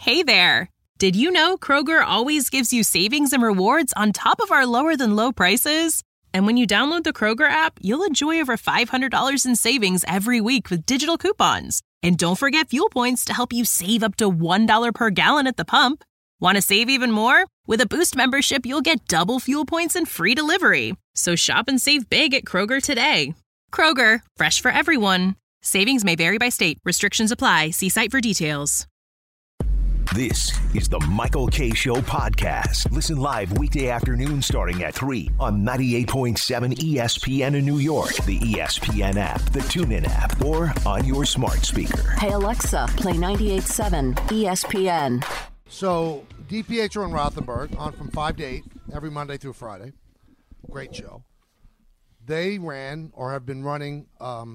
Hey there! Did you know Kroger always gives you savings and rewards on top of our lower-than-low prices? And when you download the Kroger app, you'll enjoy over $500 in savings every week with digital coupons. And don't forget fuel points to help you save up to $1 per gallon at the pump. Want to save even more? With a Boost membership, you'll get double fuel points and free delivery. So shop and save big at Kroger today. Kroger, fresh for everyone. Savings may vary by state. Restrictions apply. See site for details. This is the Michael Kay Show podcast. Listen live weekday afternoon starting at 3 on 98.7 ESPN in New York, the ESPN app, the TuneIn app, or on your smart speaker. Hey, Alexa, play 98.7 ESPN. So, DiPietro and Rothenberg on from 5 to 8 every Monday through Friday. Great show. They ran or have been running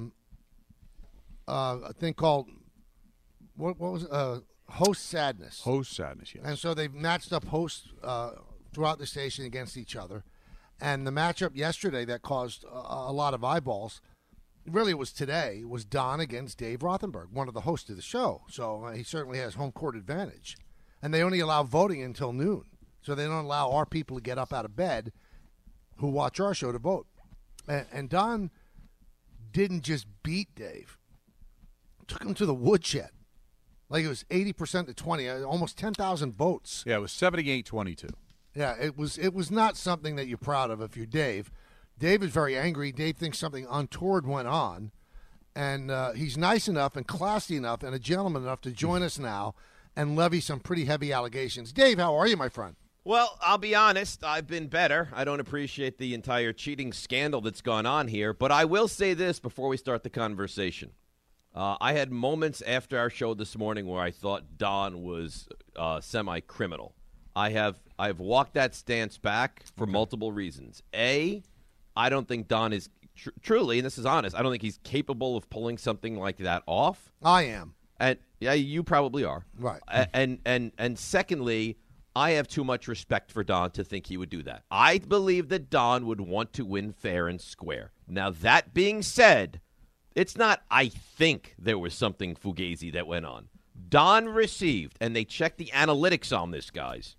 a thing called, what was it? Host Sadness. Host Sadness, yes. And so they've matched up hosts throughout the station against each other. And the matchup yesterday that caused a lot of eyeballs, really it was today, was Don against Dave Rothenberg, one of the hosts of the show. So he certainly has home court advantage. And they only allow voting until noon. So they don't allow our people to get up out of bed who watch our show to vote. And Don didn't just beat Dave. Took him to the woodshed. Like it was 80% to 20, almost 10,000 votes. Yeah, it was 78-22. Yeah, it was not something that you're proud of if you're Dave. Dave is very angry. Dave thinks something untoward went on. And he's nice enough and classy enough and a gentleman enough to join us now and levy some pretty heavy allegations. Dave, how are you, my friend? Well, I'll be honest. I've been better. I don't appreciate the entire cheating scandal that's gone on here. But I will say this before we start the conversation. I had moments after our show this morning where I thought Don was semi-criminal. I've walked that stance back for multiple reasons. A, I don't think Don is truly, and this is honest, I don't think he's capable of pulling something like that off. I am. And yeah, you probably are. Right. And secondly, I have too much respect for Don to think he would do that. I believe that Don would want to win fair and square. Now, that being said, it's not, I think there was something fugazi that went on. Don received, and they checked the analytics on this, guys,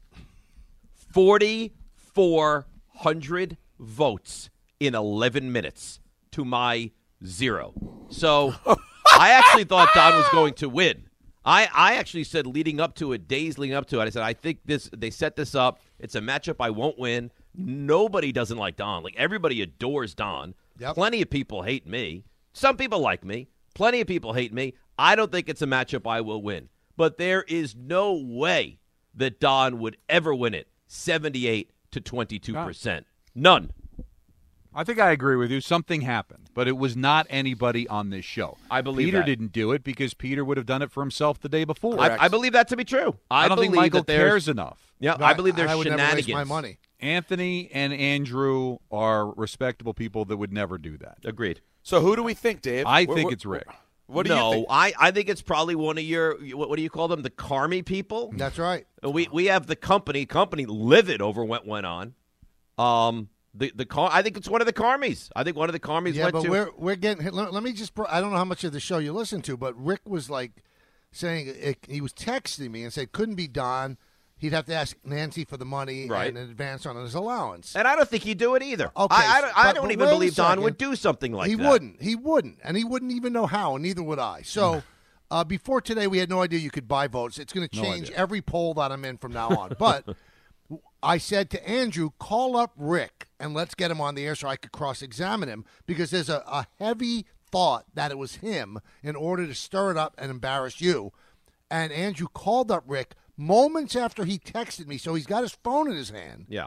4,400 votes in 11 minutes to my 0. So I actually thought Don was going to win. I actually said leading up to it, days leading up to it, I said, I think they set this up. It's a matchup I won't win. Nobody doesn't like Don. Like, everybody adores Don. Yep. Plenty of people hate me. Some people like me. Plenty of people hate me. I don't think it's a matchup I will win. But there is no way that Don would ever win it 78 to 22%. None. I think I agree with you. Something happened, but it was not anybody on this show. I believe Peter that. didn't do it because Peter would have done it for himself the day before. I believe that to be true. I don't think Michael cares enough. Yeah, I believe there's I would shenanigans. never waste my money. Anthony and Andrew are respectable people that would never do that. Agreed. So who do we think, Dave? I think it's Rick. What do you think? I think it's probably one of your, what do you call them, the Carmy people? That's right. We have the company livid over what went on. I think it's one of the Carmies. I think one of the Carmies Yeah, went but to. we're getting. Let me just. I don't know how much of the show you listen to, but Rick was like saying he was texting me and said couldn't be Don. He'd have to ask Nancy for the money Right. and an advance on his allowance. And I don't think he'd do it either. Okay, I don't even wait a believe Don second. would do something like He that. wouldn't. He wouldn't. And he wouldn't even know how, and neither would I. So before today, we had no idea you could buy votes. It's going to change every poll that I'm in from now on. But I said to Andrew, call up Rick, and let's get him on the air so I could cross-examine him, because there's a heavy thought that it was him in order to stir it up and embarrass you. And Andrew called up Rick moments after he texted me, so he's got his phone in his hand. Yeah.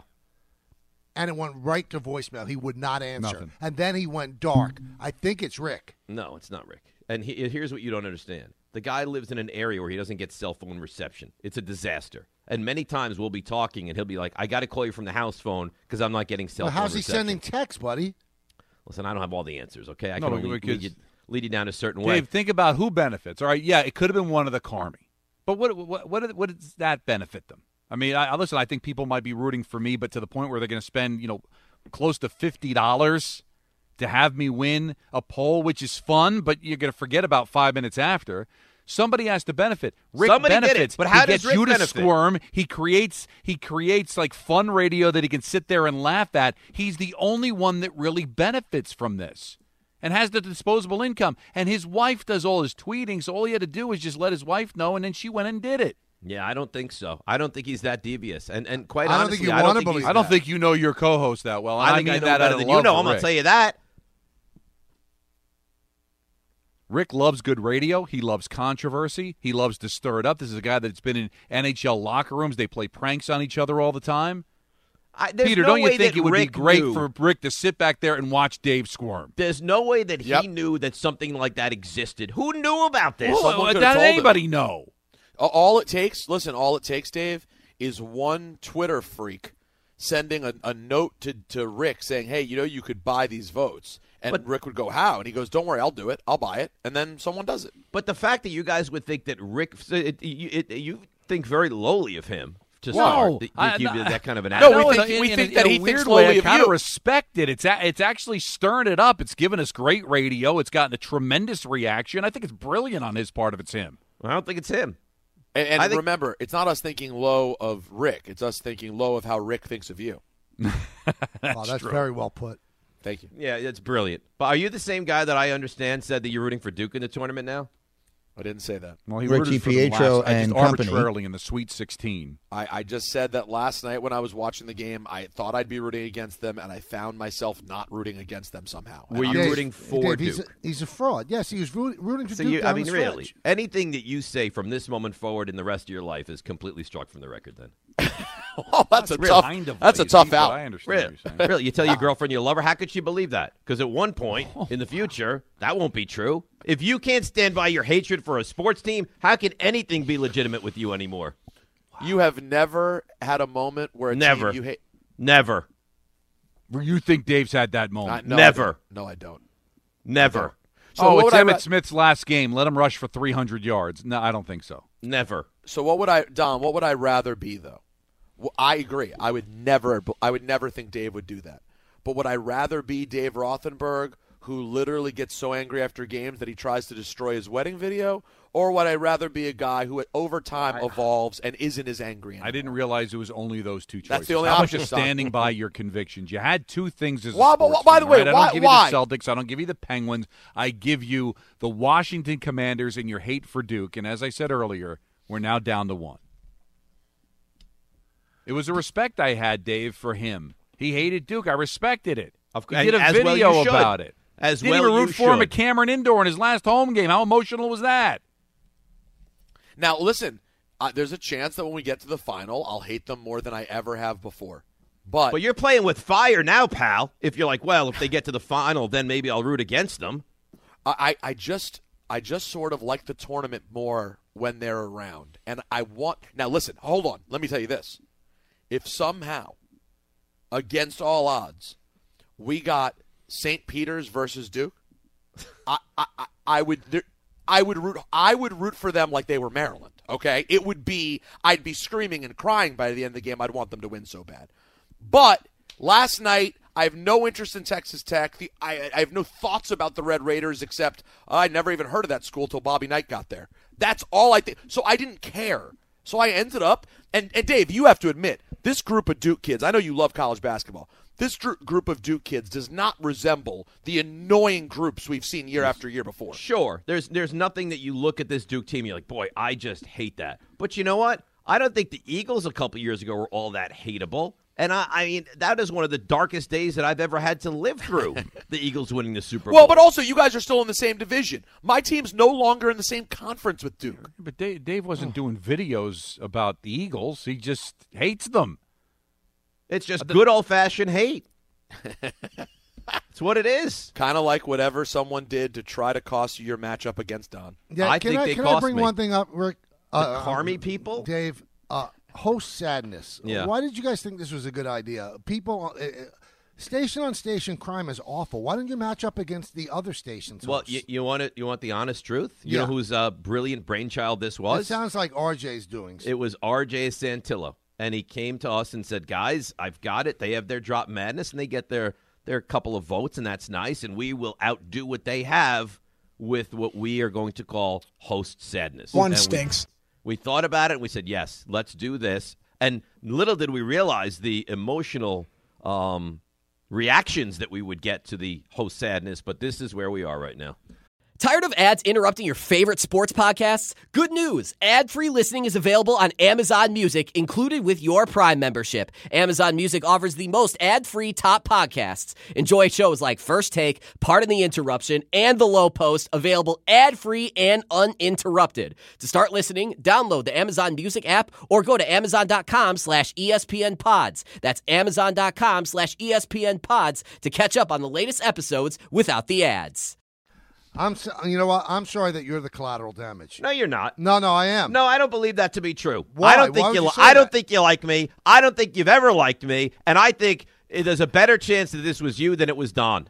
And it went right to voicemail. He would not answer. Nothing. And then he went dark. I think it's Rick. No, it's not Rick. And here's what you don't understand. The guy lives in an area where he doesn't get cell phone reception. It's a disaster. And many times we'll be talking, and he'll be like, I got to call you from the house phone because I'm not getting cell phone How's he reception. sending texts, buddy? Listen, I don't have all the answers, okay? I No, can only because- lead you down a certain way. Dave, think about who benefits. All right, yeah, it could have been one of the Carmy. But what does that benefit them? I mean, listen, I think people might be rooting for me, but to the point where they're going to spend, close to $50 to have me win a poll, which is fun, but you're going to forget about 5 minutes after. Somebody has to benefit. Rick Somebody did it, benefits. but how he does gets Rick you to benefit? squirm. He creates like fun radio that he can sit there and laugh at. He's the only one that really benefits from this and has the disposable income. And his wife does all his tweeting, so all he had to do was just let his wife know, and then she went and did it. Yeah, I don't think so. I don't think he's that devious. And quite I don't honestly, think you I don't wanna think believe he's- I don't think you know your co-host that well. And I think I mean know that out better of than love you know. for I'm going Rick. to tell you that. Rick loves good radio. He loves controversy. He loves to stir it up. This is a guy that's been in NHL locker rooms. They play pranks on each other all the time. There's Peter, no don't you way think that it would be Rick great knew- for Rick to sit back there and watch Dave squirm? There's no way that he Yep. knew that something like that existed. Who knew about this? Well, Someone could've that told him. anybody know? All it takes, Dave, is one Twitter freak sending a note to Rick saying, hey, you could buy these votes. And Rick would go, how? And he goes, don't worry, I'll do it. I'll buy it. And then someone does it. But the fact that you guys would think that Rick, you think very lowly of him to Whoa. start. To I- give you no, that kind of an No, attitude. we No, think- we in think a- that in he a thinks weird lowly way. I of kind of you. respect it. It's actually stirring it up. It's given us great radio. It's gotten a tremendous reaction. I think it's brilliant on his part if it's him. I don't think it's him. And I think- remember, it's not us thinking low of Rick. It's us thinking low of how Rick thinks of you. Wow, that's very well put. Thank you. Yeah, it's brilliant. But are you the same guy that I understand said that you're rooting for Duke in the tournament now? I didn't say that. Well, he Richie rooted for them Pietro last, and just company. arbitrarily in the Sweet 16. I just said that last night when I was watching the game, I thought I'd be rooting against them, and I found myself not rooting against them somehow. Were And you I'm- rooting for Dave, Duke? he's a fraud. Yes, he was rooting for So Duke. I down mean, the really, stretch. anything that you say from this moment forward in the rest of your life is completely struck from the record. Then, Oh, that's a Real tough. kind of That's a lazy, tough but out. I understand really, what you're saying. really, you tell your girlfriend you love her. How could she believe that? Because at one point in the future, that won't be true. If you can't stand by your hatred for a sports team, how can anything be legitimate with you anymore? You have never had a moment where a Never. team you hate. Never, You think Dave's had that moment? No, Never. I don't. No, I don't. never, So oh, what it's would I Emmitt ra- Smith's last game. Let him rush for 300 yards. No, I don't think so. never. So what would I, Don? What would I rather be though? Well, I agree. I would never think Dave would do that. But would I rather be Dave Rothenberg, who literally gets so angry after games that he tries to destroy his wedding video, or would I rather be a guy who over time evolves and isn't as angry anymore? I didn't realize it was only those two choices. That's the only How about option, just Don? standing by your convictions? You had two things as a Why- but sports by fan, the way, right? I why- don't give why? you the Celtics. I don't give you the Penguins. I give you the Washington Commanders and your hate for Duke. And as I said earlier, we're now down to one. It was a respect I had, Dave, for him. He hated Duke. I respected it. He did a As well video you should. about it. As Didn't well even root you for him should. at Cameron Indoor in his last home game. How emotional was that? Now listen, there's a chance that when we get to the final, I'll hate them more than I ever have before. But you're playing with fire now, pal. If you're like, well, if they get to the final, then maybe I'll root against them. I just sort of like the tournament more when they're around. And I want – now, listen, hold on. Let me tell you this. If somehow, against all odds, we got St. Peter's versus Duke, I would root for them like they were Maryland, okay? It would be – I'd be screaming and crying by the end of the game. I'd want them to win so bad. But last night – I have no interest in Texas Tech. I have no thoughts about the Red Raiders except I never even heard of that school till Bobby Knight got there. That's all I think. So I didn't care. So I ended up, and Dave, you have to admit, this group of Duke kids, I know you love college basketball, this group of Duke kids does not resemble the annoying groups we've seen year after year before. Sure, there's nothing that you look at this Duke team, you're like, boy, I just hate that. But you know what? I don't think the Eagles a couple years ago were all that hateable. And I mean, that is one of the darkest days that I've ever had to live through, the Eagles winning the Super Bowl. Well, but also, you guys are still in the same division. My team's no longer in the same conference with Duke. But Dave wasn't doing videos about the Eagles. He just hates them. It's just good old-fashioned hate. It's what it is. Kind of like whatever someone did to try to cost you your matchup against Don. Yeah, I can think I, they can I cost bring me. one thing up, Rick? The Carmy people? Dave, host sadness. Yeah. Why did you guys think this was a good idea? People, station on station crime is awful. Why didn't you match up against the other stations? Well, hosts? you want the honest truth? You know whose brilliant brainchild this It was? sounds like RJ's doing. It was R.J. Santillo, and he came to us and said, guys, I've got it. They have their drop madness, and they get their couple of votes, and that's nice, and we will outdo what they have with what we are going to call host sadness. One And stinks. We thought about it, and we said, yes, let's do this. And little did we realize the emotional reactions that we would get to the host sadness, but this is where we are right now. Tired of ads interrupting your favorite sports podcasts? Good news. Ad-free listening is available on Amazon Music, included with your Prime membership. Amazon Music offers the most ad-free top podcasts. Enjoy shows like First Take, Pardon the Interruption, and The Low Post, available ad-free and uninterrupted. To start listening, download the Amazon Music app or go to Amazon.com/ESPN Pods. That's Amazon.com/ESPN Pods to catch up on the latest episodes without the ads. You know what? I'm sorry that you're the collateral damage. No, you're not. No, I am. No, I don't believe that to be true. Why? I don't think Why would you say I don't that? think you like me. I don't think you've ever liked me, and I think there's a better chance that this was you than it was Don.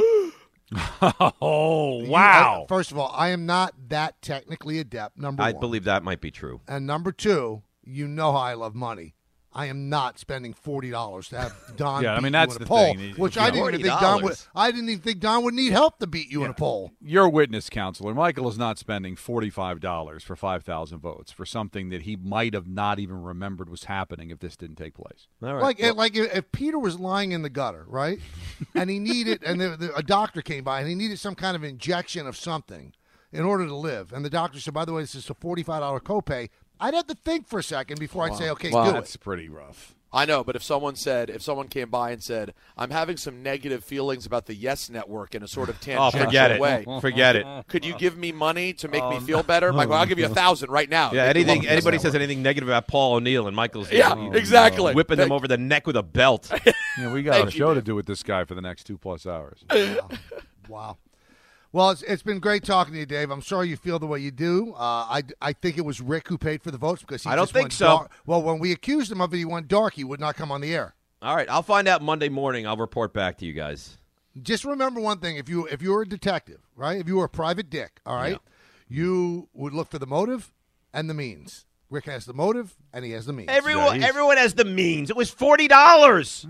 Oh, wow. First of all, I am not that technically adept, number one. I believe that might be true. And number two, you know how I love money. I am not spending $40 to have Don Yeah, I beat mean, you that's in a the poll, thing. which I didn't even think Don would. $40. I didn't even think Don would need help to beat you in a poll. Your witness counselor, Michael, is not spending $45 for 5,000 votes for something that he might have not even remembered was happening if this didn't take place. All right. Like if Peter was lying in the gutter, right, and he needed, and a doctor came by and he needed some kind of injection of something in order to live, and the doctor said, by the way, this is a $45 copay. I'd have to think for a second before I'd say, okay, Wow. do That's it. pretty rough. I know, but if someone came by and said, I'm having some negative feelings about the Yes Network in a sort of Oh, tangential forget it. way, Forget it. could you give me money to make me feel better? Michael, I'll give you 1,000 right now. Yeah, Make me love anything. the Anybody Yes says Network. anything negative about Paul O'Neill and Michael's Exactly. whipping them over the neck with a belt. Yeah, we got Thank a you, show to Dave. do with this guy for the next 2+ hours. Wow. Well, it's been great talking to you, Dave. I'm sorry you feel the way you do. I think it was Rick who paid for the votes because he I don't just think went so. dark. Well, when we accused him of it, he went dark. He would not come on the air. All right, I'll find out Monday morning. I'll report back to you guys. Just remember one thing: if you were a detective, right? If you were a private dick, all right, you would look for the motive and the means. Rick has the motive and he has the means. Everyone has the means. It was $40.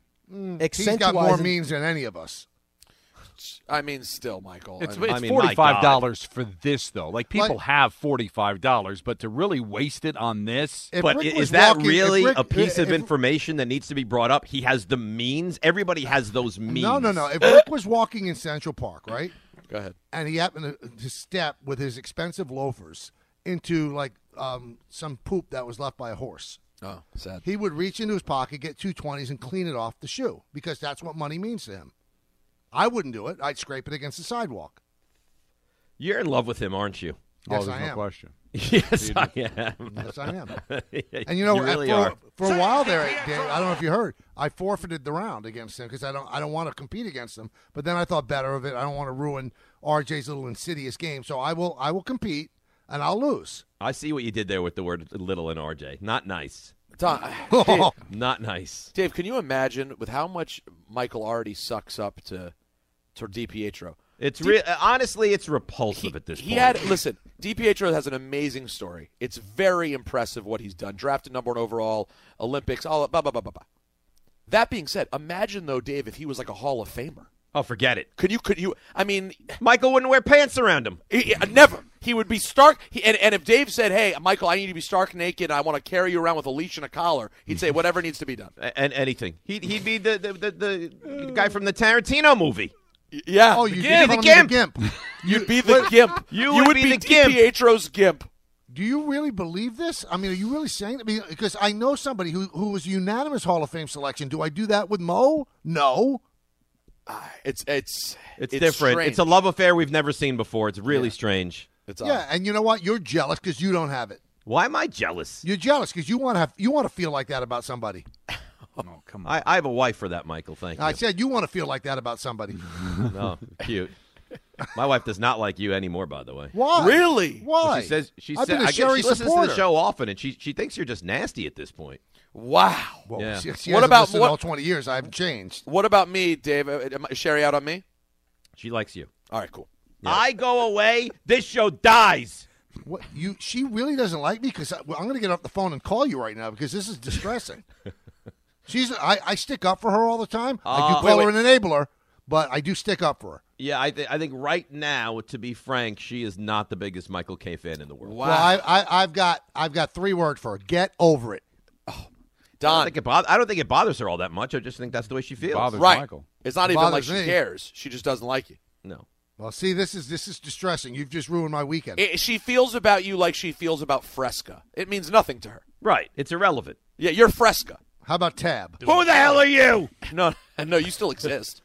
He's got more means than any of us. I mean, still, Michael. It's my God. $45 for this, though. Like, people Like- have $45, but to really waste it on this, If But Rick is was that walking- really if Rick- a piece of if- information that needs to be brought up? He has the means. Everybody has those means. No. If Rick was walking in Central Park, right, Go ahead. and he happened to step with his expensive loafers into like some poop that was left by a horse, Oh, sad. he would reach into his pocket, get 220s, and clean it off the shoe because that's what money means to him. I wouldn't do it. I'd scrape it against the sidewalk. You're in love with him, aren't you? Yes, there's I no am. question. Yes, I am. Yes, I am. And you know, really are. for a while there, Dave, I don't know if you heard, I forfeited the round against him because I don't want to compete against him. But then I thought better of it. I don't want to ruin RJ's little insidious game, so I will compete and I'll lose. I see what you did there with the word little and RJ. Not nice. Tom, Not nice. Dave, can you imagine with how much Michael already sucks up to DiPietro? It's honestly, it's repulsive at this point. Listen, DiPietro has an amazing story. It's very impressive what he's done. Drafted number 1 overall, Olympics, all blah, blah, blah, blah, blah. That being said, imagine, though, Dave, if he was like a Hall of Famer. Oh, forget it. Could you, I mean, Michael wouldn't wear pants around him. never. He would be stark. And if Dave said, hey, Michael, I need to be stark naked, I want to carry you around with a leash and a collar, he'd say, whatever needs to be done. And anything. He'd be the guy from the Tarantino movie. Yeah. Oh, you Gimp. calling The me Gimp. Gimp. You'd be the gimp. You would be the gimp. DiPietro's gimp. Do you really believe this? I mean, are you really saying that? Because I know somebody who was unanimous Hall of Fame selection. Do I do that with Mo? No. It's different. strange. It's a love affair we've never seen before. It's really strange. It's Yeah, and you know what? You're jealous because you don't have it. Why am I jealous? You're jealous because you want to feel like that about somebody. Oh, come on. I have a wife for that, Michael. Thank you. I said you want to feel like that about somebody. No, cute. My wife does not like you anymore, by the way. Why? Really? Why? She says I've been a I guess Sherry she listens supporter. to the show often, and she thinks you're just nasty at this point. Wow. Well, Yeah. she What hasn't about- listened what- all 20 years. I've changed. What about me, Dave? Is Sherry out on me? She likes you. All right, cool. I go away, this show dies. What She really doesn't like me because I'm going to get off the phone and call you right now because this is distressing. I stick up for her all the time. I do call her an enabler, but I do stick up for her. Yeah, I think right now, to be frank, she is not the biggest Michael Kay fan in the world. Wow. Well, I've got 3 words for her. Get over it. Don. I don't think it bothers her all that much. I just think that's the way she feels. Bothers Right. Michael. It's not It even like bothers she me. cares. She just doesn't like you. No. Well, see, this is distressing. You've just ruined my weekend. She feels about you like she feels about Fresca. It means nothing to her. Right. It's irrelevant. Yeah, you're Fresca. How about Tab? Who the hell are you? No, you still exist.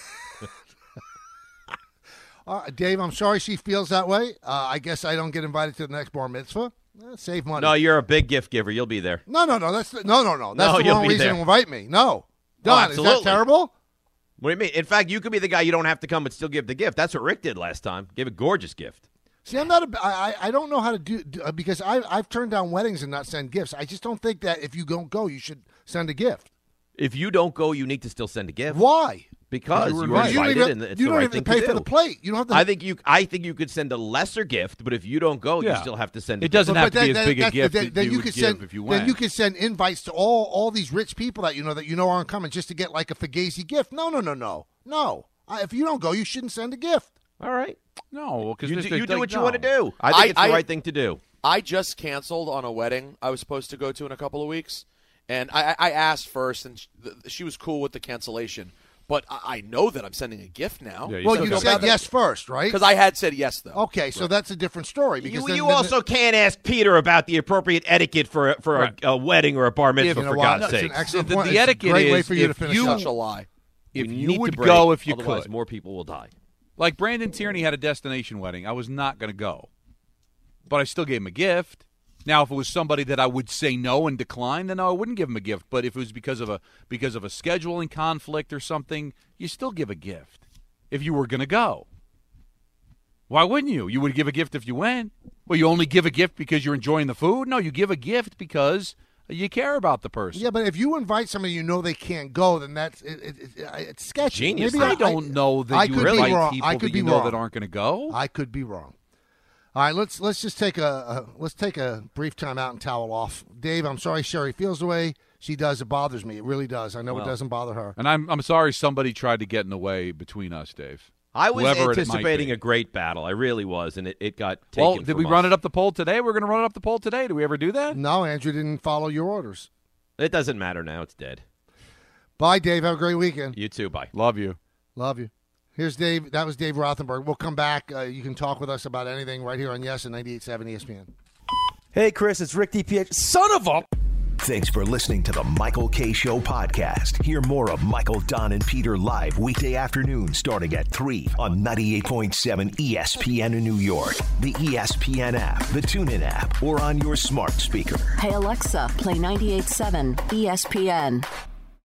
Dave, I'm sorry she feels that way. I guess I don't get invited to the next bar mitzvah. Save money. No, you're a big gift giver. You'll be there. No. That's That's No, the you'll wrong be reason there. to invite me. No. Don, is that absolutely. terrible? What do you mean? In fact, you could be the guy you don't have to come but still give the gift. That's what Rick did last time. Gave a gorgeous gift. See, I'm not. I don't know how to do because I've turned down weddings and not send gifts. I just don't think that if you don't go, you should send a gift. If you don't go, you need to still send a gift. Why? Because you were You don't invited, and it's you the don't right have to thing pay to for do. the plate. You don't have to. I think you could send a lesser gift, but if you don't go, you Yeah. still have to send. A It doesn't gift. have to be as big a that's- gift then that you you would could give send, if you Then went. you could send invites to all these rich people that you know aren't coming just to get like a Fugazi gift. No. If you don't go, you shouldn't send a gift. All right. No, because You do what you want to do. I think it's the right thing to do. I just canceled on a wedding I was supposed to go to in a couple of weeks, and I asked first, and she was cool with the cancellation. But I know that I'm sending a gift now. Yeah, Well, still you got said that. yes first, right? Because I had said yes, though. Okay, so that's a different story. Because You also can't ask Peter about the appropriate etiquette for Right. a wedding or a bar mitzvah, you know for what? God's It's an sake. excellent The point. It's a etiquette great way is for you to if finish you- up. Such a lie. If We you need would to break, go if you otherwise could. more people will die. Like Brandon Tierney had a destination wedding. I was not going to go. But I still gave him a gift. Now, if it was somebody that I would say no and decline, then no, I wouldn't give him a gift. But if it was because of a scheduling conflict or something, you still give a gift if you were going to go. Why wouldn't you? You would give a gift if you went. Well, you only give a gift because you're enjoying the food? No, you give a gift because you care about the person. Yeah, but if you invite somebody you know they can't go, then it's sketchy. Genius. Maybe I don't know that you could be invite wrong. people I could that be you know wrong. that aren't going to go. I could be wrong. All right, let's just take a brief time out and towel off. Dave, I'm sorry Sherry feels the way she does. It bothers me. It really does. I know it doesn't bother her. And I'm sorry somebody tried to get in the way between us, Dave. I was Whoever it might anticipating be. a great battle. I really was, and it got taken Well, did from we us. run it up the poll today? We're going to run it up the poll today. Did we ever do that? No, Andrew didn't follow your orders. It doesn't matter now. It's dead. Bye, Dave. Have a great weekend. You too. Bye. Love you. Love you. Here's Dave. That was Dave Rothenberg. We'll come back. You can talk with us about anything right here on Yes and 98.7 ESPN. Hey, Chris, it's Rick DiPietro. Son of a... Thanks for listening to the Michael Kay Show podcast. Hear more of Michael, Don, and Peter live weekday afternoons starting at 3 on 98.7 ESPN in New York, the ESPN app, the TuneIn app, or on your smart speaker. Hey, Alexa, play 98.7 ESPN.